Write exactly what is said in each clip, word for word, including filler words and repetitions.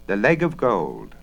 The Leg of Gold.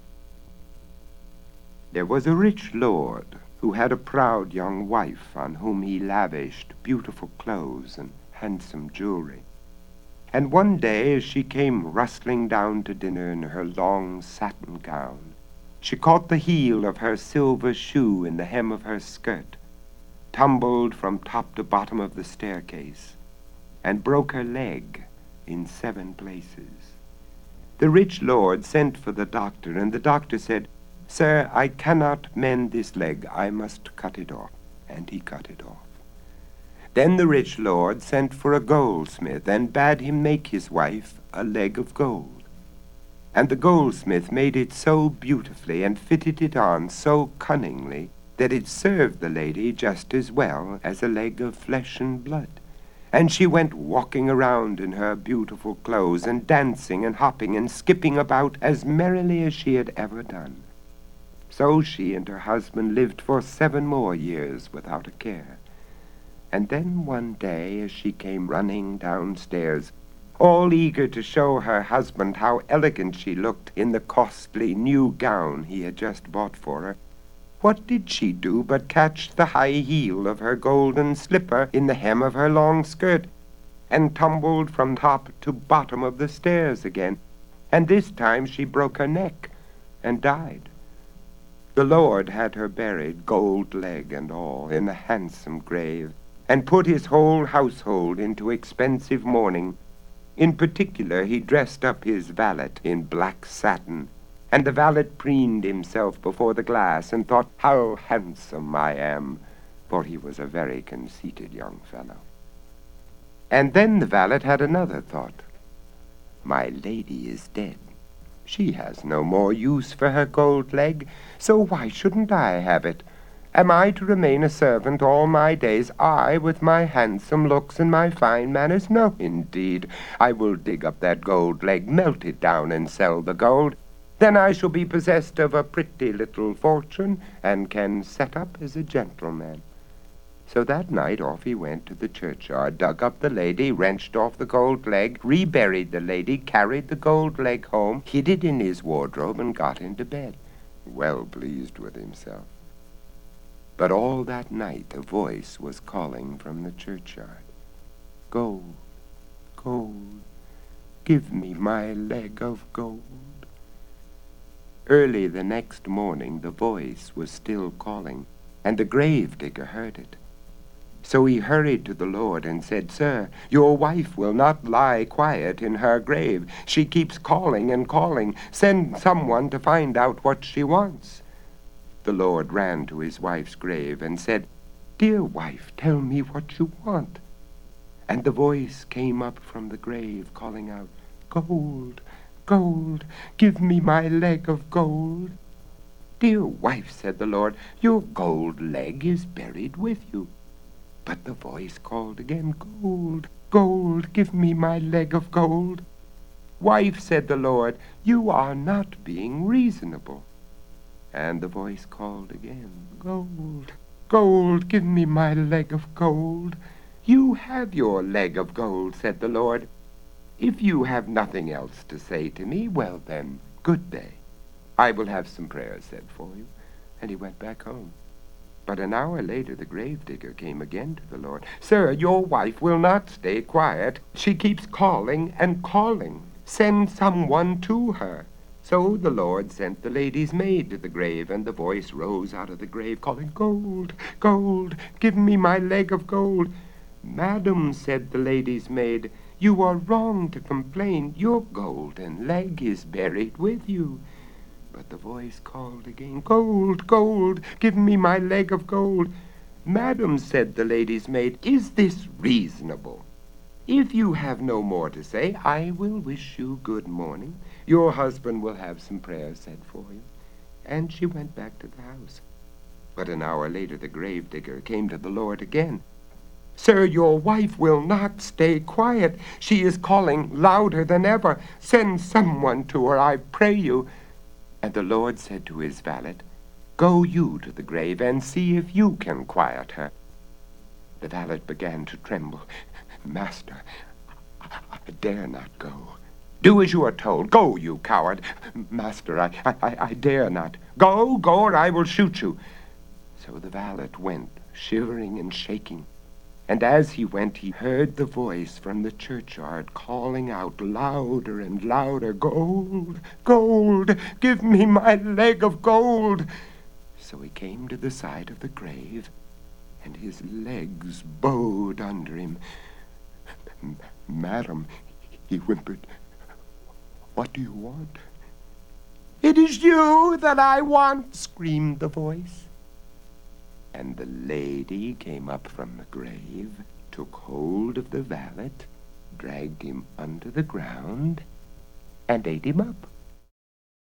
There was a rich lord who had a proud young wife on whom he lavished beautiful clothes and handsome jewelry. And one day, as she came rustling down to dinner in her long satin gown, she caught the heel of her silver shoe in the hem of her skirt, tumbled from top to bottom of the staircase, and broke her leg in seven places. The rich lord sent for the doctor, and the doctor said, "Sir, I cannot mend this leg. I must cut it off." And he cut it off. Then the rich lord sent for a goldsmith, and bade him make his wife a leg of gold. And the goldsmith made it so beautifully, and fitted it on so cunningly, that it served the lady just as well as a leg of flesh and blood. And she went walking around in her beautiful clothes, and dancing and hopping and skipping about as merrily as she had ever done. So she and her husband lived for seven more years without a care. And then one day, as she came running downstairs, all eager to show her husband how elegant she looked in the costly new gown he had just bought for her, what did she do but catch the high heel of her golden slipper in the hem of her long skirt, and tumbled from top to bottom of the stairs again, and this time she broke her neck and died. The Lord had her buried, gold leg and all, in a handsome grave, and put his whole household into expensive mourning. In particular, he dressed up his valet in black satin, and the valet preened himself before the glass and thought, "How handsome I am," for he was a very conceited young fellow. And then the valet had another thought. "My lady is dead. She has no more use for her gold leg, so why shouldn't I have it? Am I to remain a servant all my days, I, with my handsome looks and my fine manners? No, indeed. I will dig up that gold leg, melt it down, and sell the gold. Then I shall be possessed of a pretty little fortune, and can set up as a gentleman." So that night off he went to the churchyard, dug up the lady, wrenched off the gold leg, reburied the lady, carried the gold leg home, hid it in his wardrobe, and got into bed, well pleased with himself. But all that night a voice was calling from the churchyard, "Gold, gold, give me my leg of gold." Early the next morning the voice was still calling, and the grave digger heard it. So he hurried to the Lord and said, "Sir, your wife will not lie quiet in her grave. She keeps calling and calling. Send someone to find out what she wants." The Lord ran to his wife's grave and said, "Dear wife, tell me what you want." And the voice came up from the grave, calling out, "Gold, gold, give me my leg of gold." "Dear wife," said the Lord, "your gold leg is buried with you." But the voice called again, "Gold, gold, give me my leg of gold." "Wife," said the Lord, "you are not being reasonable." And the voice called again, "Gold, gold, give me my leg of gold." "You have your leg of gold," said the Lord. "If you have nothing else to say to me, well then, good day. I will have some prayers said for you." And he went back home. But an hour later the gravedigger came again to the Lord. "Sir, your wife will not stay quiet. She keeps calling and calling. Send someone to her." So the Lord sent the lady's maid to the grave, and the voice rose out of the grave, calling, "Gold, gold, give me my leg of gold." "Madam," said the lady's maid, "you are wrong to complain. Your golden leg is buried with you." But the voice called again, "Gold, gold, give me my leg of gold." "Madam," said the lady's maid, "is this reasonable? If you have no more to say, I will wish you good morning. Your husband will have some prayers said for you." And she went back to the house. But an hour later the gravedigger came to the Lord again. "Sir, your wife will not stay quiet. She is calling louder than ever. Send someone to her, I pray you." And the Lord said to his valet, "Go you to the grave and see if you can quiet her." The valet began to tremble. "Master, I dare not go. Do as you are told. Go, you coward. Master, I, I, I I dare not. Go, go, or I will shoot you. So the valet went, shivering and shaking. And as he went, he heard the voice from the churchyard calling out louder and louder, "Gold, gold, give me my leg of gold." So he came to the side of the grave, and his legs bowed under him. "Madam," he whimpered, "what do you want?" "It is you that I want," screamed the voice. And the lady came up from the grave, took hold of the valet, dragged him under the ground, and ate him up.